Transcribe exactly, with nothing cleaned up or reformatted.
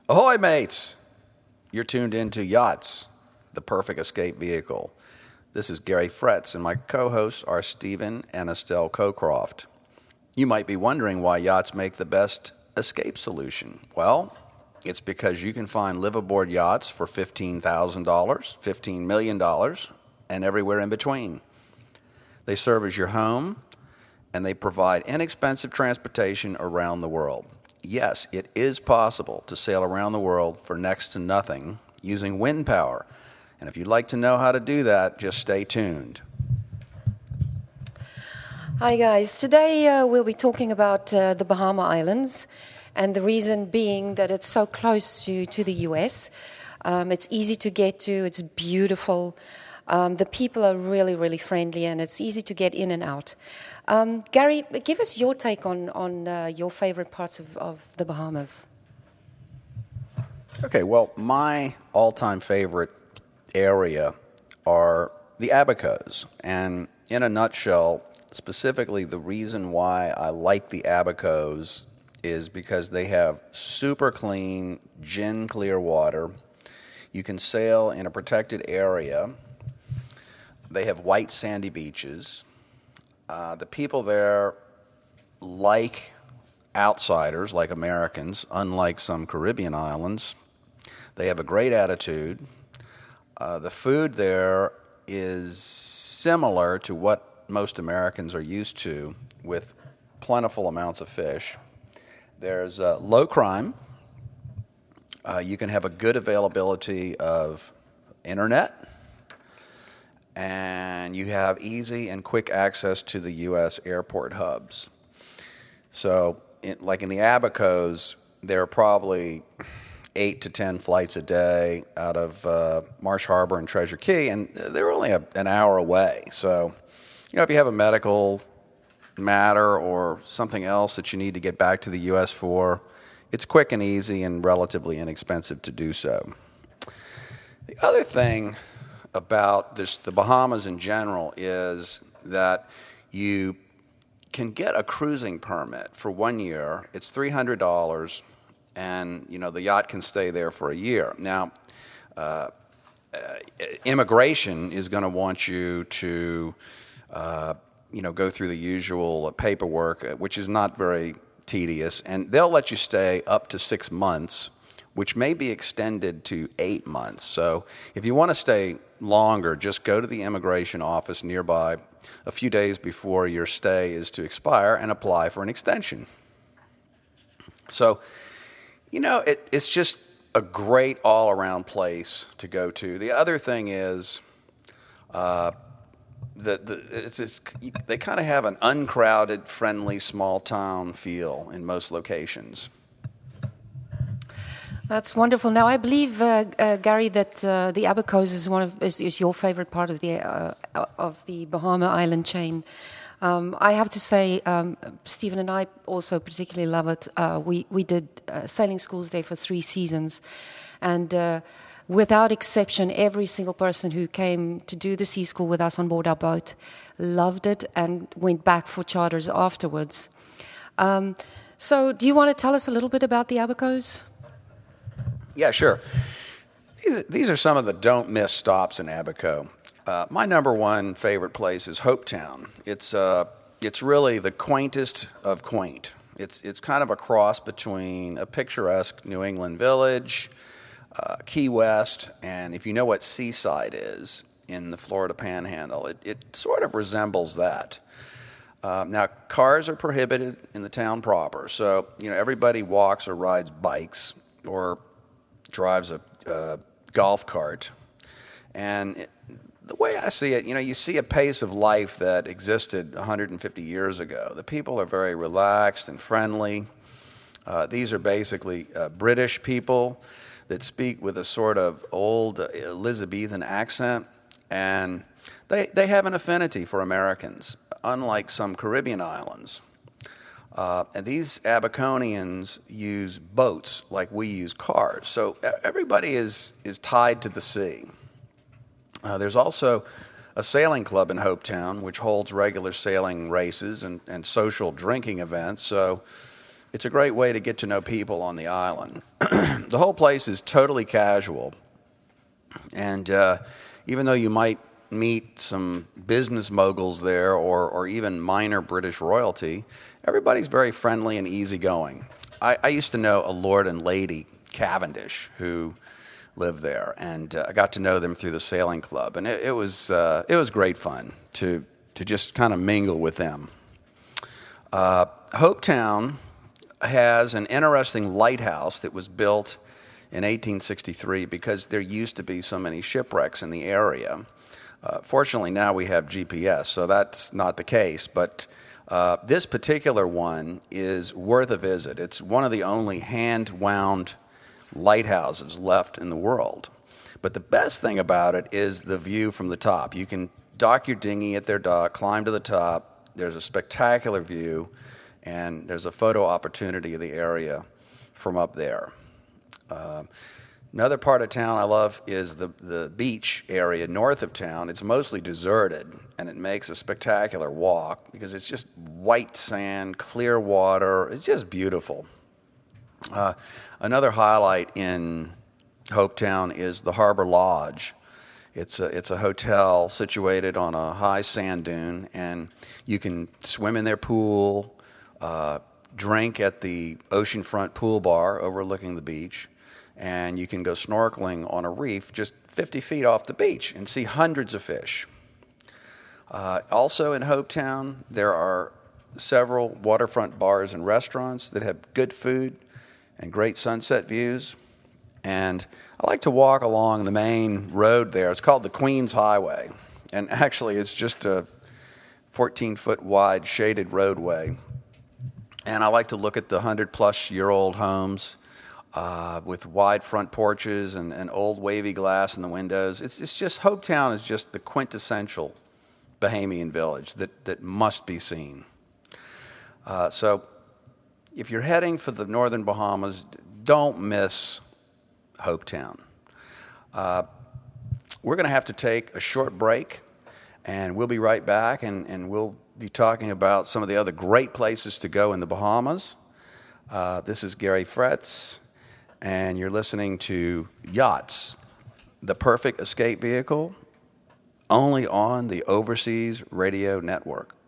Ahoy, mates! You're tuned into Yachts, the perfect escape vehicle. This is Gary Fretz, and my co-hosts are Stephen and Estelle Cocroft. You might be wondering why yachts make the best escape solution. Well, it's because you can find live-aboard yachts for fifteen thousand dollars, fifteen million dollars, and everywhere in between. They serve as your home, and they provide inexpensive transportation around the world. Yes, it is possible to sail around the world for next to nothing using wind power. And if you'd like to know how to do that, just stay tuned. Hi guys, today uh, we'll be talking about uh, the Bahama Islands, and the reason being that it's so close to, to the U S. Um, it's easy to get to, it's beautiful. Um, the people are really, really friendly, and it's easy to get in and out. Um, Gary, give us your take on, on uh, your favorite parts of, of the Bahamas. Okay, well, my all-time favorite area are the Abacos. And in a nutshell, specifically the reason why I like the Abacos is because they have super clean, gin clear water. You can sail in a protected area. They have white sandy beaches. Uh, the people there like outsiders, like Americans, unlike some Caribbean islands. They have a great attitude. Uh, the food there is similar to what most Americans are used to, with plentiful amounts of fish. There's uh, low crime. Uh, you can have a good availability of internet. And you have easy and quick access to the U S airport hubs. So, in, like in the Abacos, there are probably eight to ten flights a day out of uh, Marsh Harbor and Treasure Cay, and they're only a, an hour away. So, you know, if you have a medical matter or something else that you need to get back to the U S for, it's quick and easy and relatively inexpensive to do so. The other thing about this, the Bahamas in general, is that you can get a cruising permit for one year. It's three hundred dollars, and you know the yacht can stay there for a year. Now, uh, uh, immigration is going to want you to, uh, you know, go through the usual paperwork, which is not very tedious, and they'll let you stay up to six months, which may be extended to eight months. So, if you want to stay longer, just go to the immigration office nearby a few days before your stay is to expire and apply for an extension. So, you know, it, it's just a great all-around place to go to. The other thing is uh, that the, it's, it's, they kind of have an uncrowded, friendly, small-town feel in most locations. That's wonderful. Now, I believe, uh, uh, Gary, that uh, the Abacos is one of is, is your favorite part of the uh, of the Bahama Island chain. Um, I have to say, um, Stephen and I also particularly love it. Uh, we we did uh, sailing schools there for three seasons, and uh, without exception, every single person who came to do the sea school with us on board our boat loved it and went back for charters afterwards. Um, so, do you want to tell us a little bit about the Abacos? Yeah, sure. These, these are some of the don't-miss stops in Abaco. Uh, my number one favorite place is Hopetown. It's uh, it's really the quaintest of quaint. It's it's kind of a cross between a picturesque New England village, uh, Key West, and if you know what Seaside is in the Florida Panhandle, it, it sort of resembles that. Uh, now, cars are prohibited in the town proper, so you know everybody walks or rides bikes or drives a uh, golf cart. And it, the way I see it, you know, you see a pace of life that existed one hundred fifty years ago. The people are very relaxed and friendly. Uh, these are basically uh, British people that speak with a sort of old Elizabethan accent, and they, they have an affinity for Americans, unlike some Caribbean islands. Uh, and these Abaconians use boats like we use cars. So everybody is, is tied to the sea. Uh, there's also a sailing club in Hopetown, which holds regular sailing races and, and social drinking events. So it's a great way to get to know people on the island. the whole place is totally casual. And uh, even though you might meet some business moguls there or, or even minor British royalty, everybody's very friendly and easygoing. I, I used to know a Lord and Lady Cavendish who lived there, and uh, I got to know them through the sailing club, and it, it was uh, it was great fun to to just kind of mingle with them. Uh, Hopetown has an interesting lighthouse that was built in eighteen sixty-three because there used to be so many shipwrecks in the area. Uh, fortunately, now we have G P S, so that's not the case. But uh, this particular one is worth a visit. It's one of the only hand-wound lighthouses left in the world. But the best thing about it is the view from the top. You can dock your dinghy at their dock, climb to the top. There's a spectacular view, and there's a photo opportunity of the area from up there. Uh, another part of town I love is the, the beach area north of town. It's mostly deserted, and it makes a spectacular walk because it's just white sand, clear water. It's just beautiful. Uh, another highlight in Hopetown is the Harbor Lodge. It's a, it's a hotel situated on a high sand dune, and you can swim in their pool, uh, drink at the oceanfront pool bar overlooking the beach, and you can go snorkeling on a reef just fifty feet off the beach and see hundreds of fish. Uh, also in Hopetown, there are several waterfront bars and restaurants that have good food and great sunset views. And I like to walk along the main road there. It's called the Queens Highway. And actually, it's just a fourteen-foot wide shaded roadway. And I like to look at the hundred-plus-year-old homes uh, with wide front porches and, and old wavy glass in the windows. It's, it's just, Hopetown is just the quintessential Bahamian village that, that must be seen. Uh, so if you're heading for the northern Bahamas, don't miss Hopetown. Uh, we're going to have to take a short break, and we'll be right back, and, and we'll be talking about some of the other great places to go in the Bahamas. Uh, this is Gary Fretz, and you're listening to Yachts, the perfect escape vehicle, only on the Overseas Radio Network.